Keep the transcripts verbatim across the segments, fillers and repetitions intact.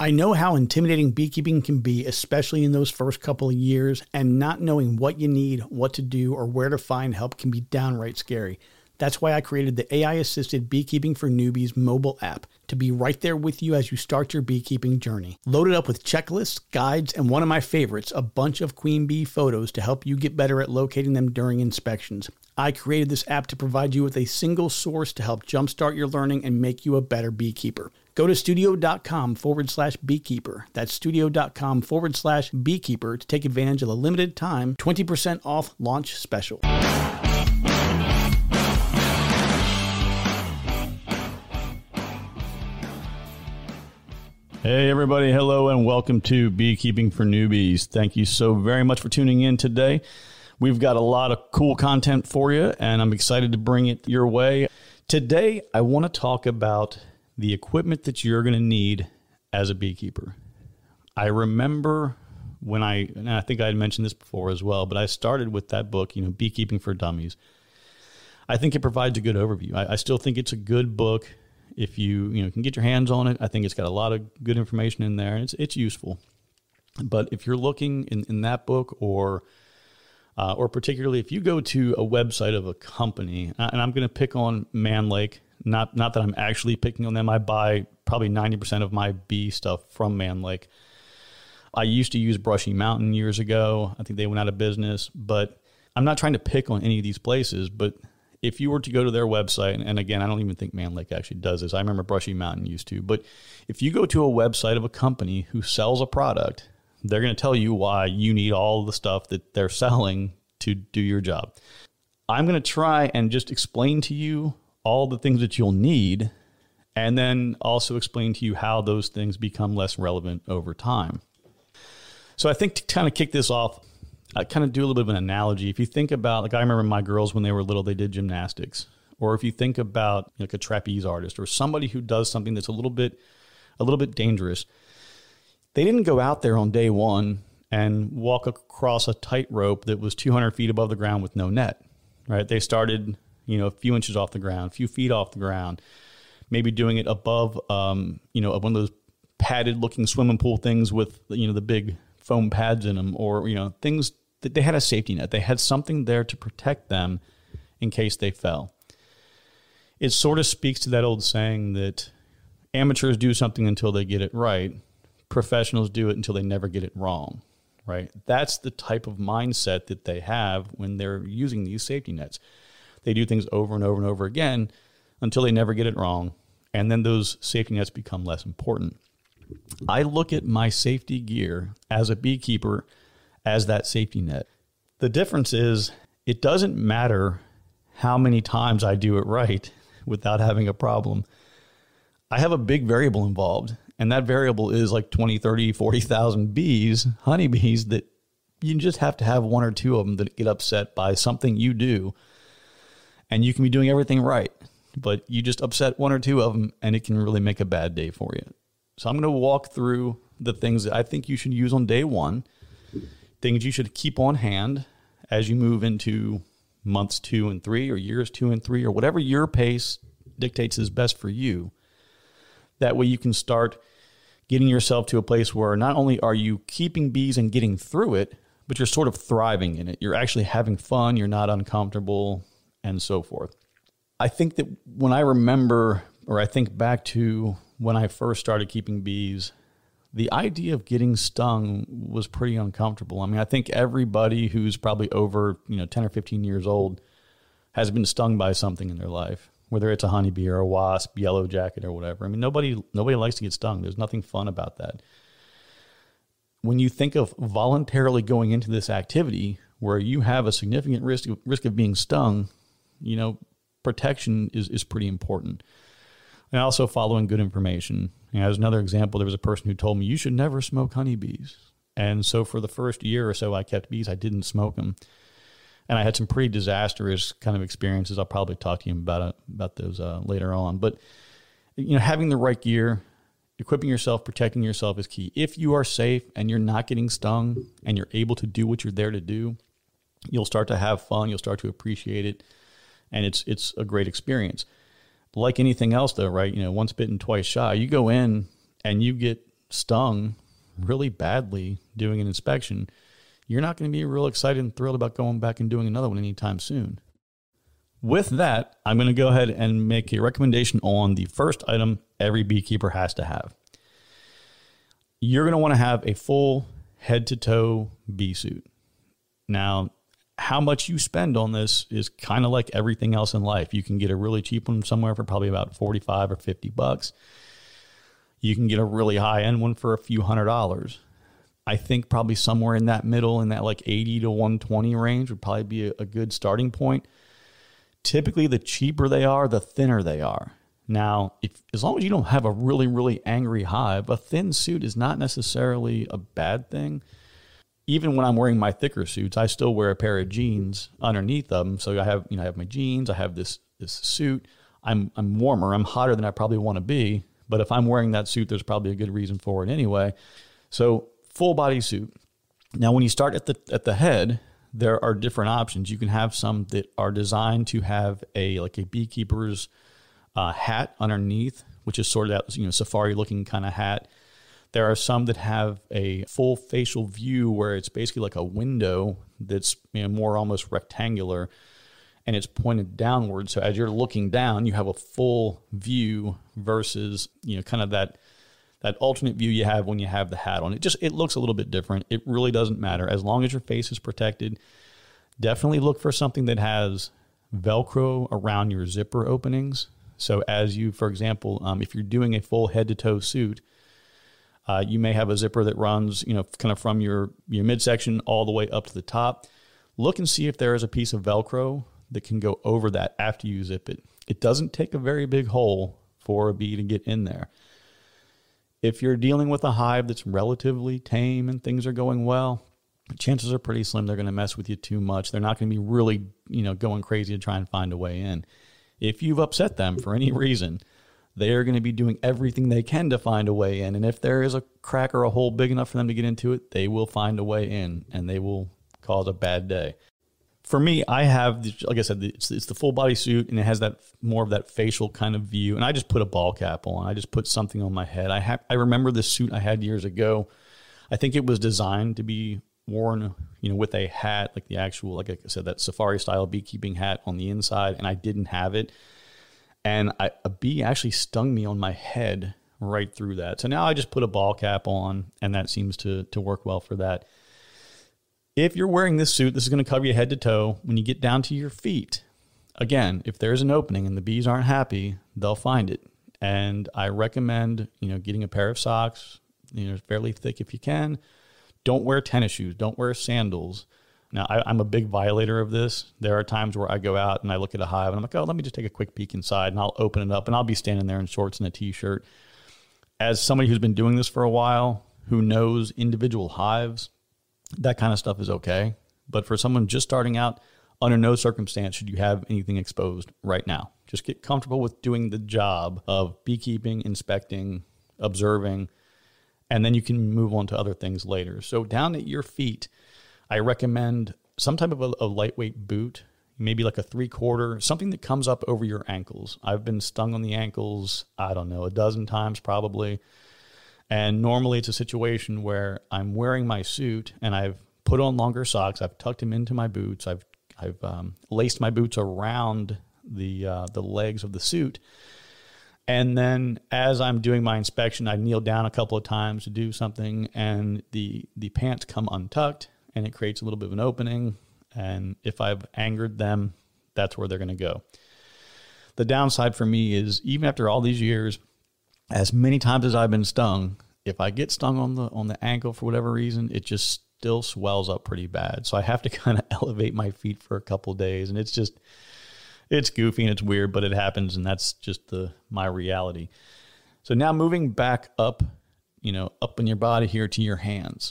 I know how intimidating beekeeping can be, especially in those first couple of years, and not knowing what you need, what to do, or where to find help can be downright scary. That's why I created the A I-assisted Beekeeping for Newbies mobile app to be right there with you as you start your beekeeping journey. Loaded up with checklists, guides, and one of my favorites, a bunch of queen bee photos to help you get better at locating them during inspections. I created this app to provide you with a single source to help jumpstart your learning and make you a better beekeeper. Go to studio.com forward slash beekeeper. That's studio.com forward slash beekeeper to take advantage of the limited time twenty percent off launch special. Hey everybody, hello and welcome to Beekeeping for Newbies. Thank you so very much for tuning in today. We've got a lot of cool content for you and I'm excited to bring it your way. Today, I want to talk about the equipment that you're going to need as a beekeeper. I remember when I, and I think I had mentioned this before as well, but I started with that book, you know, Beekeeping for Dummies. I think it provides a good overview. I, I still think it's a good book. If you, you know, can get your hands on it, I think it's got a lot of good information in there and it's, it's useful. But if you're looking in, in that book or, uh, or particularly if you go to a website of a company, and I'm going to pick on Mann Lake, not, not that I'm actually picking on them. I buy probably ninety percent of my bee stuff from Mann Lake. I used to use Brushy Mountain years ago. I think they went out of business, but I'm not trying to pick on any of these places, but if you were to go to their website, and again, I don't even think Mann Lake actually does this. I remember Brushy Mountain used to. But if you go to a website of a company who sells a product, they're going to tell you why you need all the stuff that they're selling to do your job. I'm going to try and just explain to you all the things that you'll need, and then also explain to you how those things become less relevant over time. So I think to kind of kick this off, I kind of do a little bit of an analogy. If you think about, like I remember my girls when they were little, they did gymnastics. Or if you think about like a trapeze artist or somebody who does something that's a little bit, a little bit dangerous, they didn't go out there on day one and walk across a tightrope that was two hundred feet above the ground with no net, right? They started, you know, a few inches off the ground, a few feet off the ground, maybe doing it above, um, you know, one of those padded looking swimming pool things with, you know, the big foam pads in them, or, you know, things that they had a safety net. They had something there to protect them in case they fell. It sort of speaks to that old saying that amateurs do something until they get it right. Professionals do it until they never get it wrong, right? That's the type of mindset that they have when they're using these safety nets. They do things over and over and over again until they never get it wrong. And then those safety nets become less important. I look at my safety gear as a beekeeper as that safety net. The difference is it doesn't matter how many times I do it right without having a problem. I have a big variable involved, and that variable is like twenty, thirty, forty thousand bees, honeybees, that you just have to have one or two of them that get upset by something you do. And you can be doing everything right, but you just upset one or two of them and it can really make a bad day for you. So I'm going to walk through the things that I think you should use on day one, things you should keep on hand as you move into months two and three or years two and three or whatever your pace dictates is best for you. That way you can start getting yourself to a place where not only are you keeping bees and getting through it, but you're sort of thriving in it. You're actually having fun. You're not uncomfortable and so forth. I think that when I remember, or I think back to when I first started keeping bees, the idea of getting stung was pretty uncomfortable. I mean, I think everybody who's probably over, you know, ten or fifteen years old has been stung by something in their life, whether it's a honeybee or a wasp, yellow jacket or whatever. I mean, nobody, nobody likes to get stung. There's nothing fun about that. When you think of voluntarily going into this activity where you have a significant risk of, risk of being stung, you know, protection is, is pretty important. And also following good information. You know, as another example, there was a person who told me, you should never smoke honeybees. And so for the first year or so I kept bees, I didn't smoke them. And I had some pretty disastrous kind of experiences. I'll probably talk to you about, about those uh, later on. But, you know, having the right gear, equipping yourself, protecting yourself is key. If you are safe and you're not getting stung and you're able to do what you're there to do, you'll start to have fun. You'll start to appreciate it. And it's it's a great experience. Like anything else, though, right? You know, once bitten, twice shy. You go in and you get stung really badly doing an inspection, you're not going to be real excited and thrilled about going back and doing another one anytime soon. With that, I'm going to go ahead and make a recommendation on the first item every beekeeper has to have. You're going to want to have a full head-to-toe bee suit. Now, how much you spend on this is kind of like everything else in life. You can get a really cheap one somewhere for probably about forty-five or fifty bucks. You can get a really high-end one for a few hundred dollars. I think probably somewhere in that middle, in that like eighty to one twenty range would probably be a, a good starting point. Typically, the cheaper they are, the thinner they are. Now, if as long as you don't have a really, really angry hive, a thin suit is not necessarily a bad thing. Even when I'm wearing my thicker suits, I still wear a pair of jeans underneath them. So I have, you know, I have my jeans, I have this this suit. I'm I'm warmer, I'm hotter than I probably want to be. But if I'm wearing that suit, there's probably a good reason for it anyway. So full body suit. Now, when you start at the at the head, there are different options. You can have some that are designed to have a like a beekeeper's uh, hat underneath, which is sort of that, you know, safari looking kind of hat. There are some that have a full facial view where it's basically like a window that's, you know, more almost rectangular and it's pointed downward. So as you're looking down, you have a full view versus, you know, kind of that that alternate view you have when you have the hat on. It just, it looks a little bit different. It really doesn't matter. As long as your face is protected, definitely look for something that has Velcro around your zipper openings. So as you, for example, um, if you're doing a full head to toe suit, Uh, you may have a zipper that runs, you know, kind of from your, your midsection all the way up to the top. Look and see if there is a piece of Velcro that can go over that after you zip it. It doesn't take a very big hole for a bee to get in there. If you're dealing with a hive that's relatively tame and things are going well, chances are pretty slim they're going to mess with you too much. They're not going to be really, you know, going crazy to try and find a way in. If you've upset them for any reason, they are going to be doing everything they can to find a way in. And if there is a crack or a hole big enough for them to get into it, they will find a way in and they will cause a bad day. For me, I have, like I said, it's, it's the full body suit and it has that more of that facial kind of view. And I just put a ball cap on. I just put something on my head. I have, I remember this suit I had years ago. I think it was designed to be worn, you know, with a hat, like the actual, like I said, that safari style beekeeping hat on the inside. And I didn't have it. And I, a bee actually stung me on my head right through that. So now I just put a ball cap on, and that seems to, to work well for that. If you're wearing this suit, this is going to cover you head to toe. When you get down to your feet, again, if there's an opening and the bees aren't happy, they'll find it. And I recommend, you know, getting a pair of socks, you know, fairly thick if you can. Don't wear tennis shoes. Don't wear sandals. Now, I, I'm a big violator of this. There are times where I go out and I look at a hive and I'm like, oh, let me just take a quick peek inside, and I'll open it up and I'll be standing there in shorts and a t-shirt. As somebody who's been doing this for a while, who knows individual hives, that kind of stuff is okay. But for someone just starting out, under no circumstance should you have anything exposed right now. Just get comfortable with doing the job of beekeeping, inspecting, observing, and then you can move on to other things later. So down at your feet, I recommend some type of a, a lightweight boot, maybe like a three quarter, something that comes up over your ankles. I've been stung on the ankles, I don't know, a dozen times probably. And normally it's a situation where I'm wearing my suit and I've put on longer socks. I've tucked them into my boots. I've I've um, laced my boots around the uh, the legs of the suit. And then as I'm doing my inspection, I kneel down a couple of times to do something, and the the pants come untucked. And it creates a little bit of an opening. And if I've angered them, that's where they're going to go. The downside for me is, even after all these years, as many times as I've been stung, if I get stung on the on the ankle for whatever reason, it just still swells up pretty bad. So I have to kind of elevate my feet for a couple of days. And it's just, it's goofy and it's weird, but it happens. And that's just the my reality. So now moving back up, you know, up in your body here to your hands.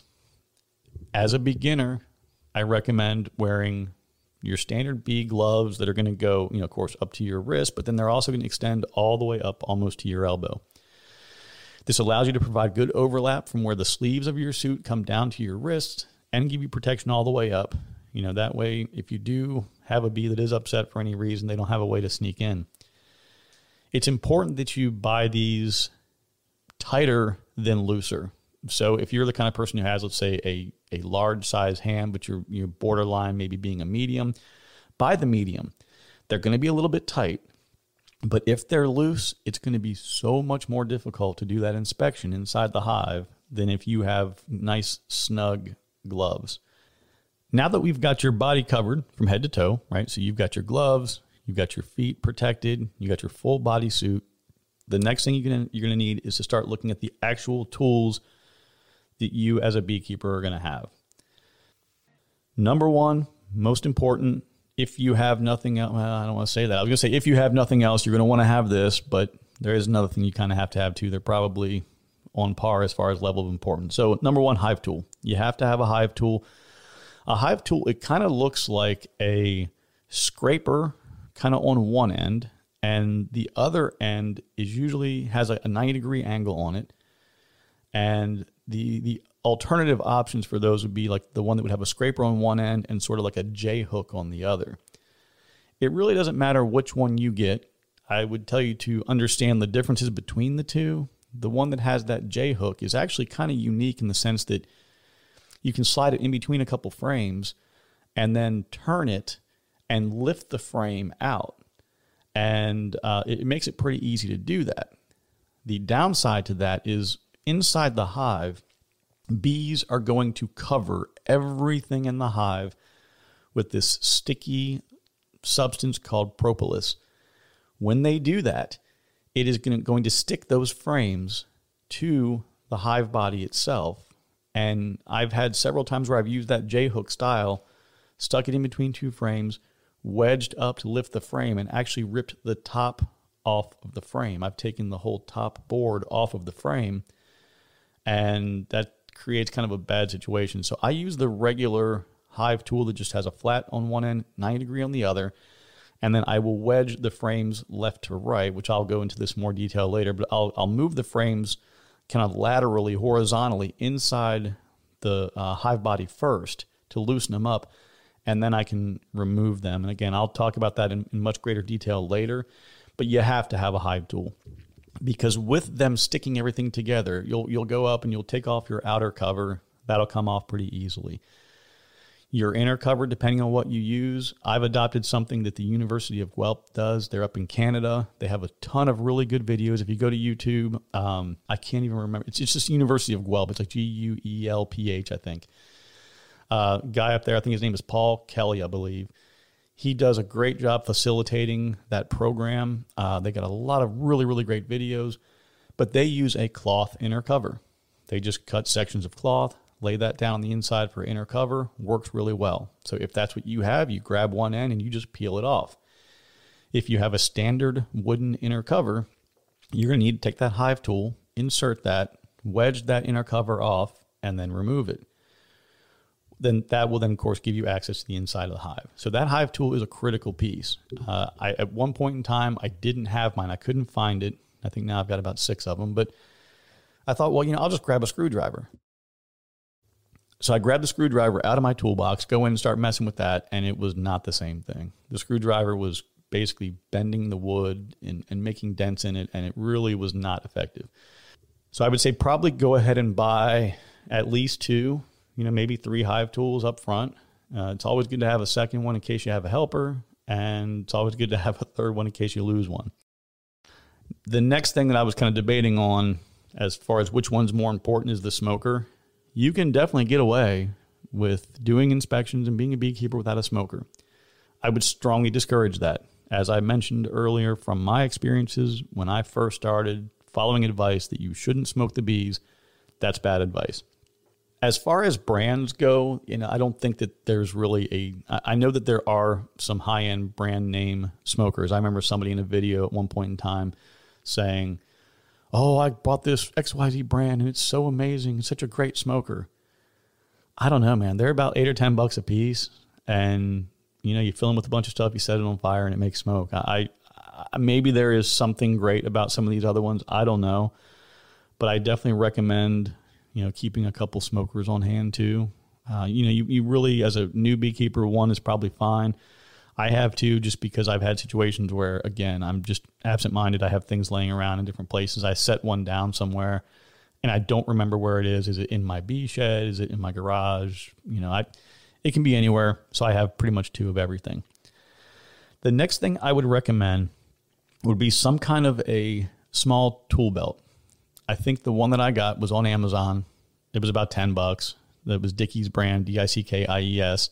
As a beginner, I recommend wearing your standard bee gloves that are going to go, you know, of course, up to your wrist, but then they're also going to extend all the way up almost to your elbow. This allows you to provide good overlap from where the sleeves of your suit come down to your wrist and give you protection all the way up. You know, that way, if you do have a bee that is upset for any reason, they don't have a way to sneak in. It's important that you buy these tighter than looser. So if you're the kind of person who has, let's say, a, a large size hand, but you're, you're borderline maybe being a medium, buy the medium. They're going to be a little bit tight, but if they're loose, it's going to be so much more difficult to do that inspection inside the hive than if you have nice, snug gloves. Now that we've got your body covered from head to toe, right? So you've got your gloves, you've got your feet protected, you got your full body suit. The next thing you're going you're going to need is to start looking at the actual tools that you as a beekeeper are going to have. Number one, most important, if you have nothing else, well, I don't want to say that. I was going to say, if you have nothing else, you're going to want to have this, but there is another thing you kind of have to have too. They're probably on par as far as level of importance. So number one, hive tool. You have to have a hive tool. A hive tool, it kind of looks like a scraper kind of on one end, and the other end is usually has a ninety degree angle on it. And the the alternative options for those would be like the one that would have a scraper on one end and sort of like a J hook on the other. It really doesn't matter which one you get. I would tell you to understand the differences between the two. The one that has that J hook is actually kind of unique in the sense that you can slide it in between a couple frames and then turn it and lift the frame out. And uh, it makes it pretty easy to do that. The downside to that is inside the hive, bees are going to cover everything in the hive with this sticky substance called propolis. When they do that, it is going to stick those frames to the hive body itself. And I've had several times where I've used that J-hook style, stuck it in between two frames, wedged up to lift the frame, and actually ripped the top off of the frame. I've taken the whole top board off of the frame, and that creates kind of a bad situation. So I use the regular hive tool that just has a flat on one end, ninety degree on the other, and then I will wedge the frames left to right, which I'll go into this more detail later, but I'll, I'll move the frames kind of laterally, horizontally inside the uh, hive body first to loosen them up, and then I can remove them. And again, I'll talk about that in, in much greater detail later, but you have to have a hive tool, because with them sticking everything together, you'll you'll go up and you'll take off your outer cover. That'll come off pretty easily. Your inner cover, depending on what you use, I've adopted something that the University of Guelph does. They're up in Canada. They have a ton of really good videos. If you go to YouTube, um, I can't even remember. It's, it's just University of Guelph. It's like G U E L P H, I think. Uh, guy up there, I think his name is Paul Kelly, I believe. He does a great job facilitating that program. Uh, they got a lot of really, really great videos, but they use a cloth inner cover. They just cut sections of cloth, lay that down on the inside for inner cover, works really well. So if that's what you have, you grab one end and you just peel it off. If you have a standard wooden inner cover, you're going to need to take that hive tool, insert that, wedge that inner cover off, and then remove it. Then that will then, of course, give you access to the inside of the hive. So that hive tool is a critical piece. Uh, I, at one point in time, I didn't have mine. I couldn't find it. I think now I've got about six of them. But I thought, well, you know, I'll just grab a screwdriver. So I grabbed the screwdriver out of my toolbox, go in and start messing with that, and it was not the same thing. The screwdriver was basically bending the wood and, and making dents in it, and it really was not effective. So I would say probably go ahead and buy at least two, you know, maybe three hive tools up front. Uh, it's always good to have a second one in case you have a helper, and it's always good to have a third one in case you lose one. The next thing that I was kind of debating on as far as which one's more important is the smoker. You can definitely get away with doing inspections and being a beekeeper without a smoker. I would strongly discourage that. As I mentioned earlier, from my experiences when I first started following advice that you shouldn't smoke the bees, that's bad advice. As far as brands go, you know, I don't think that there's really a, I know that there are some high-end brand name smokers. I remember somebody in a video at one point in time saying, oh, I bought this X Y Z brand and it's so amazing. It's such a great smoker. I don't know, man. They're about eight or ten bucks a piece. And, you know, you fill them with a bunch of stuff, you set it on fire and it makes smoke. I, I maybe there is something great about some of these other ones. I don't know. But I definitely recommend, you know, keeping a couple smokers on hand too. Uh, you know, you, you really, as a new beekeeper, one is probably fine. I have too, just because I've had situations where, again, I'm just absent-minded. I have things laying around in different places. I set one down somewhere and I don't remember where it is. Is it in my bee shed? Is it in my garage? You know, I, it can be anywhere. So I have pretty much two of everything. The next thing I would recommend would be some kind of a small tool belt. I think the one that I got was on Amazon. It was about ten bucks. That was Dickies brand, D I C K I E S.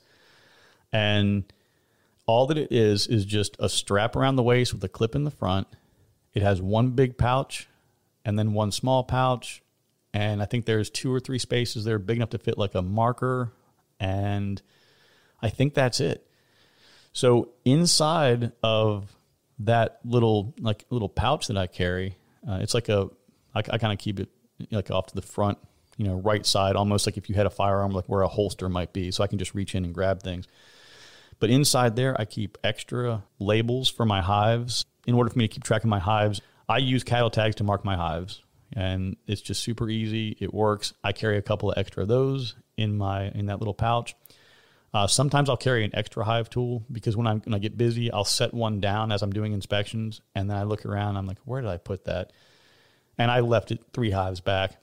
And all that it is is just a strap around the waist with a clip in the front. It has one big pouch and then one small pouch. And I think there's two or three spaces there big enough to fit like a marker. And I think that's it. So inside of that little like little pouch that I carry, uh, it's like a, I, I kind of keep it like off to the front, you know, right side, almost like if you had a firearm, like where a holster might be. So I can just reach in and grab things. But inside there, I keep extra labels for my hives. In order for me to keep track of my hives, I use cattle tags to mark my hives. And it's just super easy. It works. I carry a couple of extra of those in my in that little pouch. Uh, sometimes I'll carry an extra hive tool because when, I'm, when I get busy, I'll set one down as I'm doing inspections. And then I look around, I'm like, where did I put that? And I left it three hives back.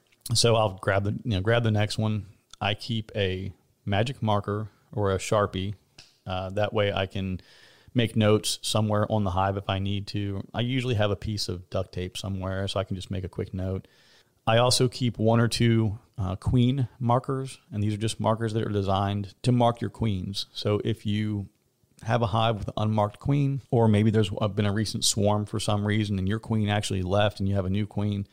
So I'll grab the, you know, grab the next one. I keep a magic marker or a Sharpie. Uh, that way I can make notes somewhere on the hive if I need to. I usually have a piece of duct tape somewhere, so I can just make a quick note. I also keep one or two uh, queen markers, and these are just markers that are designed to mark your queens. So if you have a hive with an unmarked queen, or maybe there's been a recent swarm for some reason and your queen actually left and you have a new queen,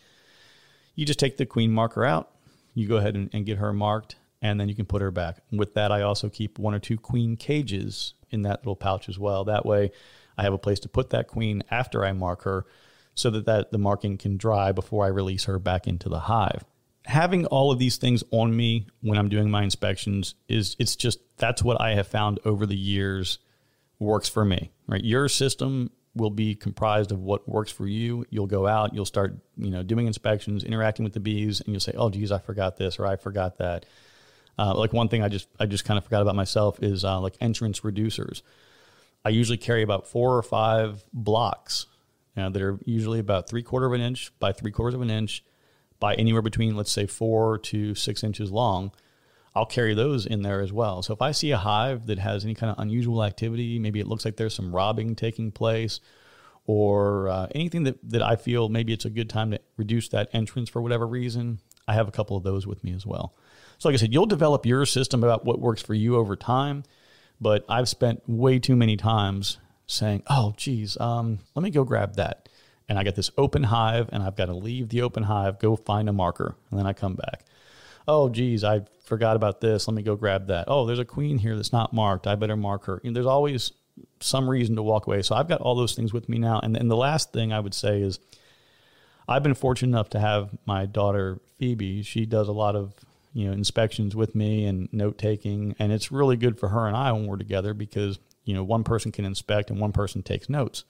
you just take the queen marker out, you go ahead and, and get her marked, and then you can put her back. With that, I also keep one or two queen cages in that little pouch as well. That way I have a place to put that queen after I mark her so that, that the marking can dry before I release her back into the hive. Having all of these things on me when I'm doing my inspections is, it's just, that's what I have found over the years works for me, right? Your system will be comprised of what works for you. You'll go out, you'll start, you know, doing inspections, interacting with the bees, and you'll say, oh, geez, I forgot this, or I forgot that. Uh, like one thing I just I just kind of forgot about myself is uh, like entrance reducers. I usually carry about four or five blocks uh, that are usually about three quarter of an inch by three quarters of an inch by anywhere between, let's say, four to six inches long. I'll carry those in there as well. So if I see a hive that has any kind of unusual activity, maybe it looks like there's some robbing taking place, or uh, anything that, that I feel maybe it's a good time to reduce that entrance for whatever reason, I have a couple of those with me as well. So like I said, you'll develop your system about what works for you over time, but I've spent way too many times saying, oh, geez, um, let me go grab that. And I got this open hive, and I've got to leave the open hive, go find a marker, and then I come back. Oh, geez, I forgot about this. Let me go grab that. Oh, there's a queen here that's not marked. I better mark her. And there's always some reason to walk away. So I've got all those things with me now. And then the last thing I would say is I've been fortunate enough to have my daughter, Phoebe. She does a lot of you know, inspections with me and note taking. And it's really good for her and I when we're together because, you know, one person can inspect and one person takes notes.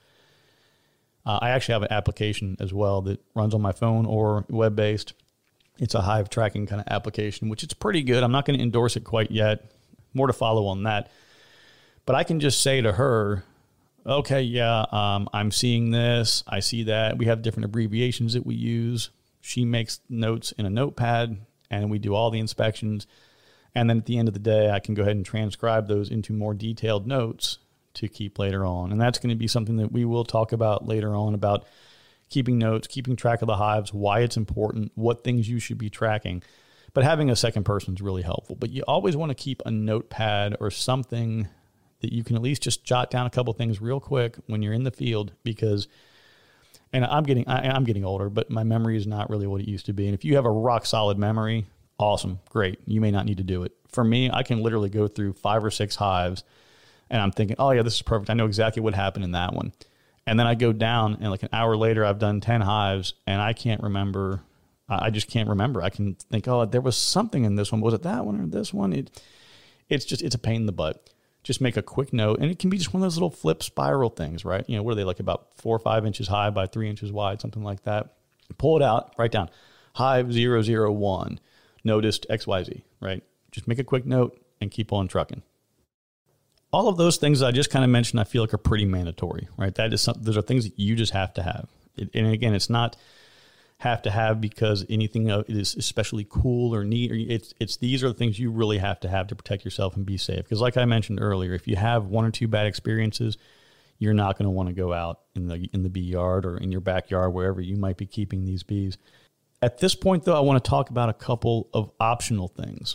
Uh, I actually have an application as well that runs on my phone or web-based. It's a hive tracking kind of application, which it's pretty good. I'm not going to endorse it quite yet. More to follow on that. But I can just say to her, okay, yeah, um, I'm seeing this. I see that. We have different abbreviations that we use. She makes notes in a notepad, and we do all the inspections. And then at the end of the day, I can go ahead and transcribe those into more detailed notes to keep later on. And that's going to be something that we will talk about later on, about keeping notes, keeping track of the hives, why it's important, what things you should be tracking. But having a second person is really helpful. But you always want to keep a notepad or something that you can at least just jot down a couple things real quick when you're in the field, because, and I'm getting, I, I'm getting older, but my memory is not really what it used to be. And if you have a rock solid memory, awesome, great. You may not need to do it. For me, I can literally go through five or six hives and I'm thinking, oh yeah, this is perfect. I know exactly what happened in that one. And then I go down and like an hour later, I've done ten hives and I can't remember. I just can't remember. I can think, oh, there was something in this one. Was it that one or this one? It, it's just, it's a pain in the butt. Just make a quick note. And it can be just one of those little flip spiral things, right? You know, what are they, like about four or five inches high by three inches wide, something like that. Pull it out, write down hive zero zero one, noticed X Y Z, right? Just make a quick note and keep on trucking. All of those things I just kind of mentioned, I feel like are pretty mandatory, right? That is something, those are things that you just have to have. It, and again, it's not have to have because anything is especially cool or neat. Or it's, it's, these are the things you really have to have to protect yourself and be safe. Because like I mentioned earlier, if you have one or two bad experiences, you're not going to want to go out in the, in the bee yard or in your backyard, wherever you might be keeping these bees. At this point, though, I want to talk about a couple of optional things.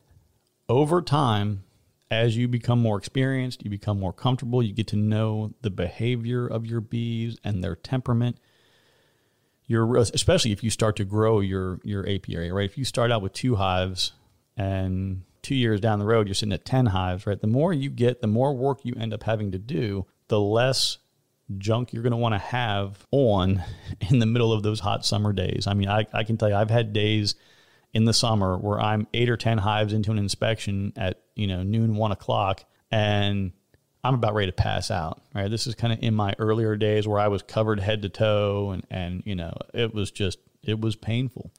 Over time, as you become more experienced, you become more comfortable, you get to know the behavior of your bees and their temperament. You're, especially if you start to grow your, your apiary, right? If you start out with two hives and two years down the road, you're sitting at ten hives, right? The more you get, the more work you end up having to do, the less junk you're going to want to have on in the middle of those hot summer days. I mean, I, I can tell you, I've had days in the summer where I'm eight or ten hives into an inspection at, you know, noon, one o'clock, and I'm about ready to pass out, right? This is kind of in my earlier days where I was covered head to toe and, and, you know, it was just, it was painful.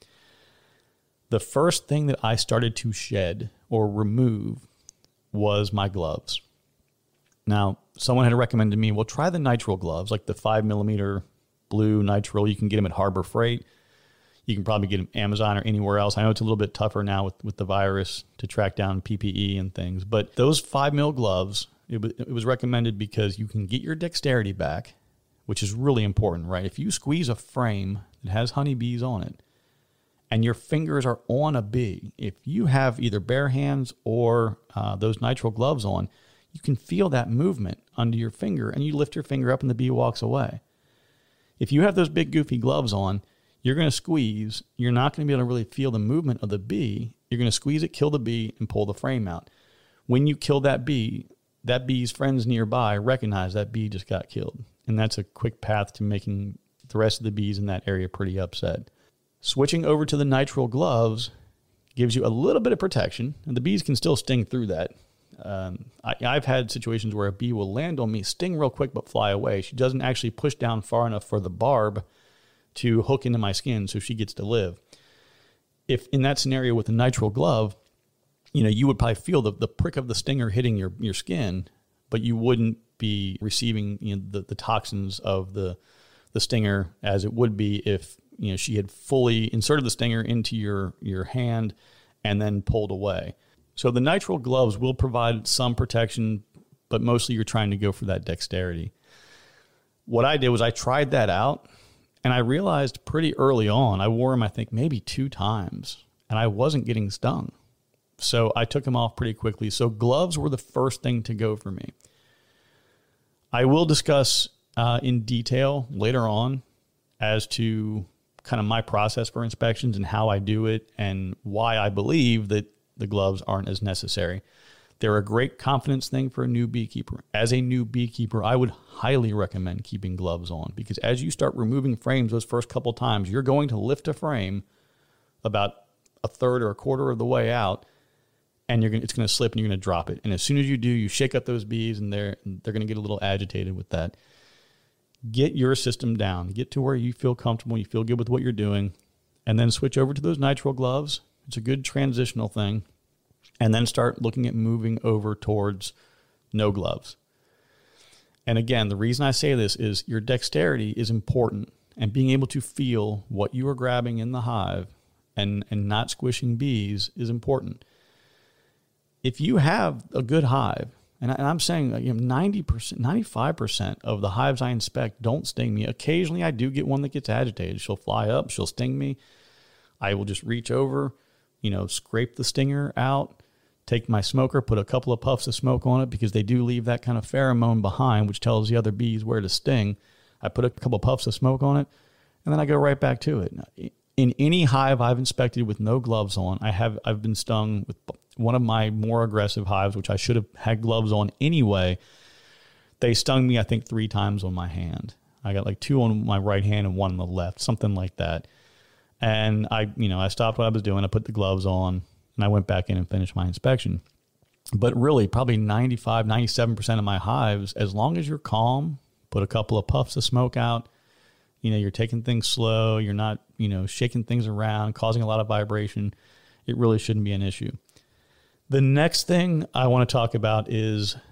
The first thing that I started to shed or remove was my gloves. Now, someone had recommended me, well, try the nitrile gloves, like the five millimeter blue nitrile. You can get them at Harbor Freight. You can probably get them Amazon or anywhere else. I know it's a little bit tougher now with, with the virus to track down P P E and things, but those five mil gloves, it was, it was recommended because you can get your dexterity back, which is really important, right? If you squeeze a frame that has honeybees on it and your fingers are on a bee, if you have either bare hands or uh, those nitrile gloves on, you can feel that movement under your finger and you lift your finger up and the bee walks away. If you have those big goofy gloves on, you're going to squeeze. You're not going to be able to really feel the movement of the bee. You're going to squeeze it, kill the bee, and pull the frame out. When you kill that bee, that bee's friends nearby recognize that bee just got killed. And that's a quick path to making the rest of the bees in that area pretty upset. Switching over to the nitrile gloves gives you a little bit of protection, and the bees can still sting through that. Um, I, I've had situations where a bee will land on me, sting real quick, but fly away. She doesn't actually push down far enough for the barb to hook into my skin so she gets to live. If in that scenario with a nitrile glove, you know, you would probably feel the, the prick of the stinger hitting your, your skin, but you wouldn't be receiving, you know, the, the toxins of the, the stinger as it would be if, you know, she had fully inserted the stinger into your, your hand and then pulled away. So the nitrile gloves will provide some protection, but mostly you're trying to go for that dexterity. What I did was I tried that out, and I realized pretty early on, I wore them, I think, maybe two times, and I wasn't getting stung. So I took them off pretty quickly. So gloves were the first thing to go for me. I will discuss uh, in detail later on as to kind of my process for inspections and how I do it and why I believe that the gloves aren't as necessary. They're a great confidence thing for a new beekeeper. As a new beekeeper, I would highly recommend keeping gloves on because as you start removing frames those first couple times, you're going to lift a frame about a third or a quarter of the way out, and you're going it's going to slip and you're going to drop it. And as soon as you do, you shake up those bees and they're they're going to get a little agitated with that. Get your system down. Get to where you feel comfortable, you feel good with what you're doing, and then switch over to those nitrile gloves. It's a good transitional thing. And then start looking at moving over towards no gloves. And again, the reason I say this is your dexterity is important, and being able to feel what you are grabbing in the hive and, and not squishing bees is important. If you have a good hive, and, I, and I'm saying you know, ninety percent, ninety-five percent of the hives I inspect don't sting me. Occasionally I do get one that gets agitated. She'll fly up, she'll sting me. I will just reach over, you know, scrape the stinger out, take my smoker, put a couple of puffs of smoke on it because they do leave that kind of pheromone behind, which tells the other bees where to sting. I put a couple of puffs of smoke on it, and then I go right back to it. In any hive I've inspected with no gloves on, I have, I've been stung with one of my more aggressive hives, which I should have had gloves on anyway. They stung me, I think, three times on my hand. I got like two on my right hand and one on the left, something like that. And I, you know, I stopped what I was doing. I put the gloves on and I went back in and finished my inspection. But really, probably ninety-five, ninety-seven percent of my hives, as long as you're calm, put a couple of puffs of smoke out, you know, you're taking things slow, you're not, you know, shaking things around, causing a lot of vibration, it really shouldn't be an issue. The next thing I want to talk about is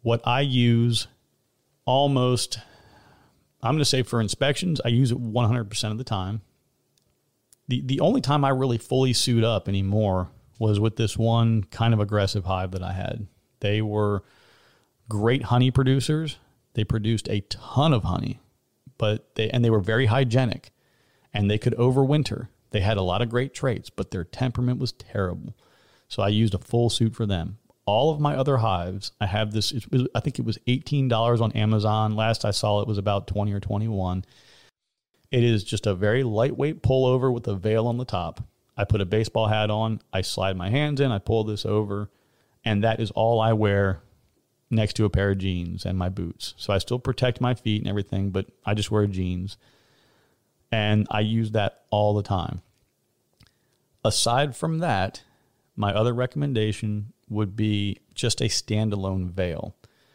What I use almost, I'm going to say for inspections, I use it one hundred percent of the time. The the only time I really fully suit up anymore was with this one kind of aggressive hive that I had. They were great honey producers. They produced a ton of honey, but they and they were very hygienic, and they could overwinter. They had a lot of great traits, but their temperament was terrible. So I used a full suit for them. All of my other hives, I have this, it was, I think it was eighteen dollars on Amazon. Last I saw it was about twenty or twenty-one. It is just a very lightweight pullover with a veil on the top. I put a baseball hat on, I slide my hands in, I pull this over, and that is all I wear next to a pair of jeans and my boots. So I still protect my feet and everything, but I just wear jeans. And I use that all the time. Aside from that, my other recommendation would be just a standalone veil.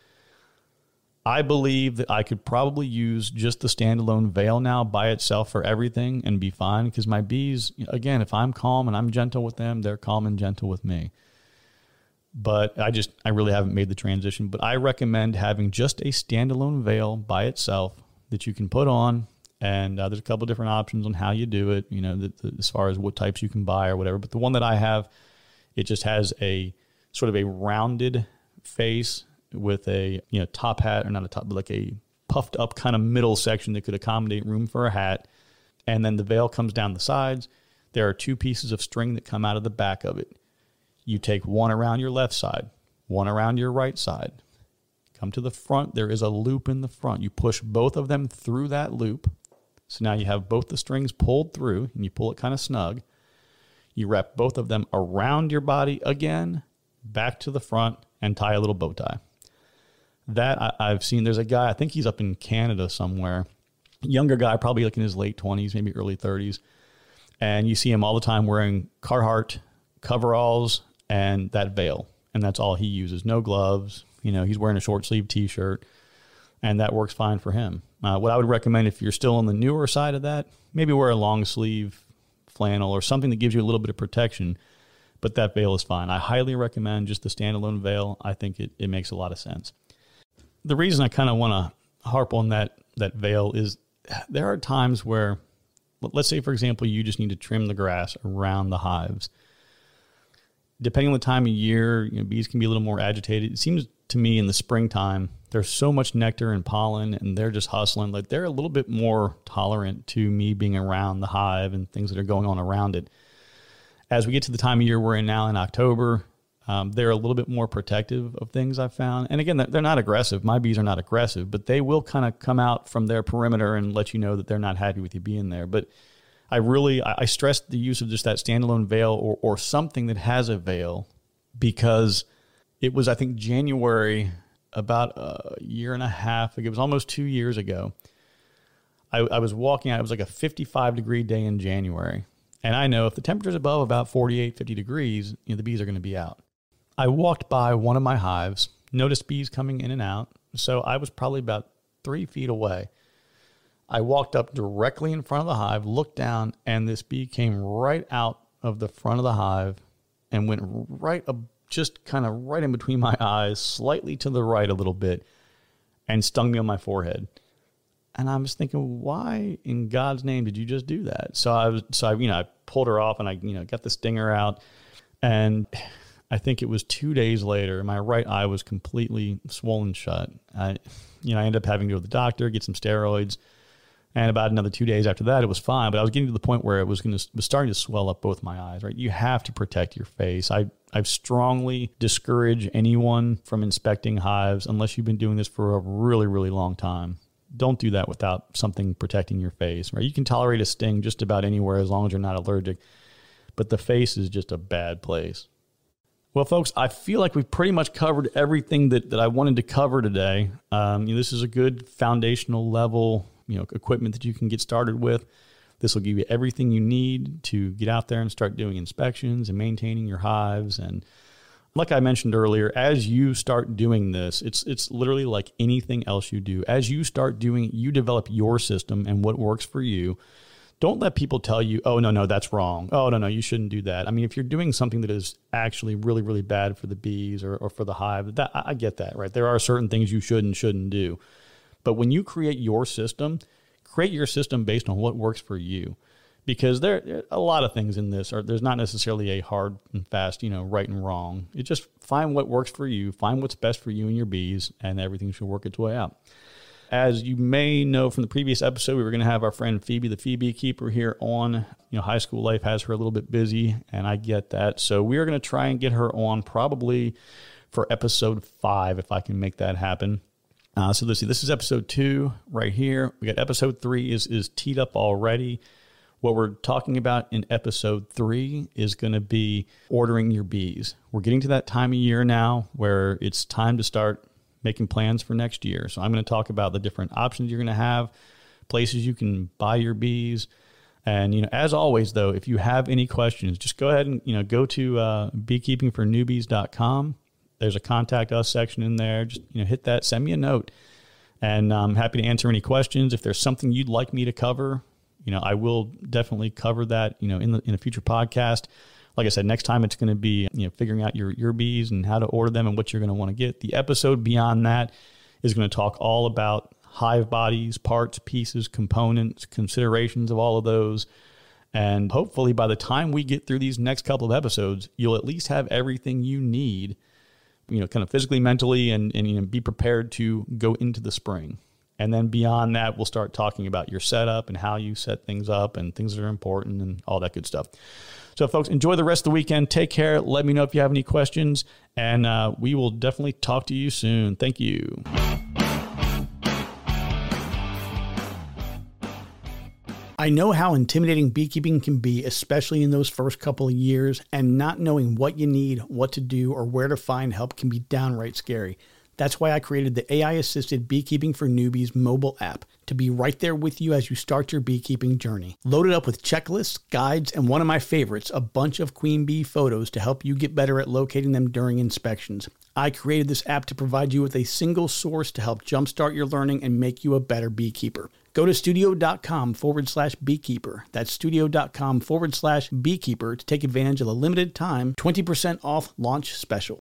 I believe that I could probably use just the standalone veil now by itself for everything and be fine, because my bees, again, if I'm calm and I'm gentle with them, they're calm and gentle with me. But I just, I really haven't made the transition. But I recommend having just a standalone veil by itself that you can put on. And uh, there's a couple different options on how you do it, you know, the, the, as far as what types you can buy or whatever. But the one that I have, it just has a sort of a rounded face with a, you know, top hat, or not a top, but like a puffed up kind of middle section that could accommodate room for a hat. And then the veil comes down the sides. There are two pieces of string that come out of the back of it. You take one around your left side, one around your right side. Come to the front. There is a loop in the front. You push both of them through that loop. So now you have both the strings pulled through, and you pull it kind of snug. You wrap both of them around your body again, back to the front, and tie a little bow tie. That I, I've seen. There's a guy, I think he's up in Canada somewhere, younger guy, probably like in his late twenties, maybe early thirties. And you see him all the time wearing Carhartt coveralls and that veil. And that's all he uses. No gloves. You know, he's wearing a short sleeve t-shirt, and that works fine for him. Uh, what I would recommend, if you're still on the newer side of that, maybe wear a long sleeve flannel or something that gives you a little bit of protection, but that veil is fine. I highly recommend just the standalone veil. I think it, it makes a lot of sense. The reason I kind of want to harp on that, that veil is there are times where, let's say, for example, you just need to trim the grass around the hives. Depending on the time of year, you know, bees can be a little more agitated. It seems to me in the springtime, there's so much nectar and pollen, and they're just hustling. Like, they're a little bit more tolerant to me being around the hive and things that are going on around it. As we get to the time of year we're in now in October, um, they're a little bit more protective of things, I've found. And again, they're not aggressive. My bees are not aggressive, but they will kind of come out from their perimeter and let you know that they're not happy with you being there. But I really, I, I stress the use of just that standalone veil or, or something that has a veil, because it was, I think, January, about a year and a half ago. It was almost two years ago. I, I was walking out. It was like a fifty-five degree day in January. And I know if the temperature's above about forty-eight, fifty degrees, you know, the bees are going to be out. I walked by one of my hives, noticed bees coming in and out. So I was probably about three feet away. I walked up directly in front of the hive, looked down, and this bee came right out of the front of the hive and went right up, just kind of right in between my eyes, slightly to the right a little bit, and stung me on my forehead. And I was thinking, why in God's name did you just do that? So I was, so I, you know, I pulled her off and I, you know, got the stinger out. And I think it was two days later, my right eye was completely swollen shut. I, you know, I ended up having to go to the doctor, get some steroids. And about another two days after that, it was fine. But I was getting to the point where it was going to was starting to swell up both my eyes. Right, you have to protect your face. I I strongly discourage anyone from inspecting hives unless you've been doing this for a really really long time. Don't do that without something protecting your face. Right, you can tolerate a sting just about anywhere as long as you're not allergic, but the face is just a bad place. Well, folks, I feel like we've pretty much covered everything that, that I wanted to cover today. Um, you know, this is a good foundational level, you know, equipment that you can get started with. This will give you everything you need to get out there and start doing inspections and maintaining your hives. And like I mentioned earlier, as you start doing this, it's it's literally like anything else you do. As you start doing it, you develop your system and what works for you. don't let people tell you, oh, no, no, that's wrong. Oh, no, no, you shouldn't do that. I mean, if you're doing something that is actually really, really bad for the bees or, or for the hive, that, I get that, right? There are certain things you should and shouldn't do. But when you create your system, create your system based on what works for you. Because there a lot of things in this are, there's not necessarily a hard and fast, you know, right and wrong. You just find what works for you, find what's best for you and your bees, and everything should work its way out. As you may know from the previous episode, we were going to have our friend Phoebe, the Phoebe Beekeeper, here on. You know, high school life has her a little bit busy, and I get that. So we are going to try and get her on probably for episode five, if I can make that happen. Uh, so let's see, this is episode two right here. We got episode three is is teed up already. What we're talking about in episode three is going to be ordering your bees. We're getting to that time of year now where it's time to start making plans for next year. So I'm going to talk about the different options you're going to have, places you can buy your bees. And, you know, as always, though, if you have any questions, just go ahead and, you know, go to uh, beekeeping for newbies dot com. There's a contact us section in there. Just, you know, hit that, send me a note. And I'm happy to answer any questions. If there's something you'd like me to cover, you know, I will definitely cover that, you know, in the in a future podcast. Like I said, next time it's going to be, you know, figuring out your, your bees and how to order them and what you're going to want to get. The episode beyond that is going to talk all about hive bodies, parts, pieces, components, considerations of all of those. And hopefully by the time we get through these next couple of episodes, you'll at least have everything you need, you know, kind of physically, mentally, and, and you know, be prepared to go into the spring. And then beyond that, we'll start talking about your setup and how you set things up and things that are important and all that good stuff. So, folks, enjoy the rest of the weekend. Take care. Let me know if you have any questions, and uh, we will definitely talk to you soon. Thank you. I know how intimidating beekeeping can be, especially in those first couple of years, and not knowing what you need, what to do, or where to find help can be downright scary. That's why I created the A I-assisted Beekeeping for Newbies mobile app to be right there with you as you start your beekeeping journey. Loaded up with checklists, guides, and one of my favorites, a bunch of queen bee photos to help you get better at locating them during inspections. I created this app to provide you with a single source to help jumpstart your learning and make you a better beekeeper. Go to studio.com forward slash beekeeper. That's studio.com forward slash beekeeper to take advantage of the limited time twenty percent off launch special.